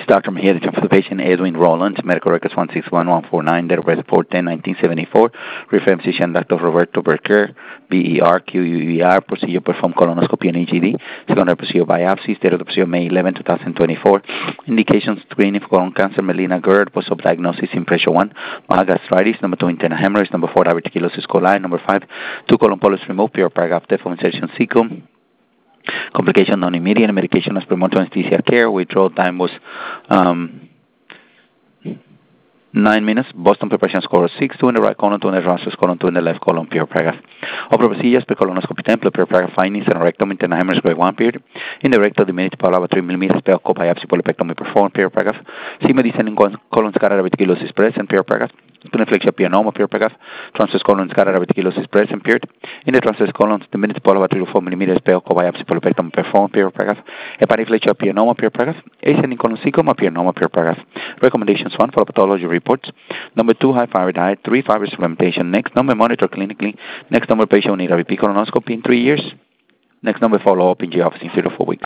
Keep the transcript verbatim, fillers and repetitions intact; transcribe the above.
Doctor Mejia, for the patient Edwin Roland, medical records one six one one four nine, date of birth four ten nineteen seventy-four, reference physician Doctor Roberto Berker, B E R Q U E R, procedure performed colonoscopy and E G D, secondary procedure biopsy, date of the procedure May eleventh twenty twenty-four, indications screening for colon cancer, melena GERD, post-op diagnosis, impression one, mild gastritis, number two, internal hemorrhage, number four, diverticulosis coli, number five, two colon polyps removed, pure paragraph, default insertion cecum. Complication non-immediate, medication as per monitoring anesthesia care. Withdrawal time was um, nine minutes. Boston preparation score was six, two in the right colon, two in the transverse colon, two in the left colon, pure paragraph. Opera procedures per colonoscopy template, pure paragraph findings, and rectum, internal hemorrhage grade one period. In the rectal, diminished Paulava three millimeters, per biopsy, polypectomy performed, pure paragraph. Sigma descending colon scar diverticulosis present, pure paragraph. Tuneflexia pianoma, pure paragraph. Transverse colon scar diverticulosis present, period. In the transverse colon, diminished Paulava three to four millimeters, per biopsy, polypectomy performed, pure paragraph. Hepatiflexia pianoma, pure paragraph. Ascending colon cecoma, pianoma, pure paragraph. Recommendations one for pathology reports. Number two, high thyroid diet. Three, fiber supplementation. Next number, monitor clinically. Next number, patient will need a repeat colonoscopy in three years. Next number, follow up in G office in three to four weeks.